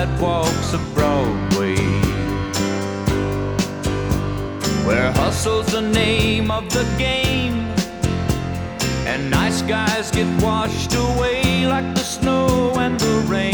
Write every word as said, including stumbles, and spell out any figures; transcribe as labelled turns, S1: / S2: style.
S1: sidewalks of Broadway, where hustle's the name of the game, and nice guys get washed away like the snow and the rain.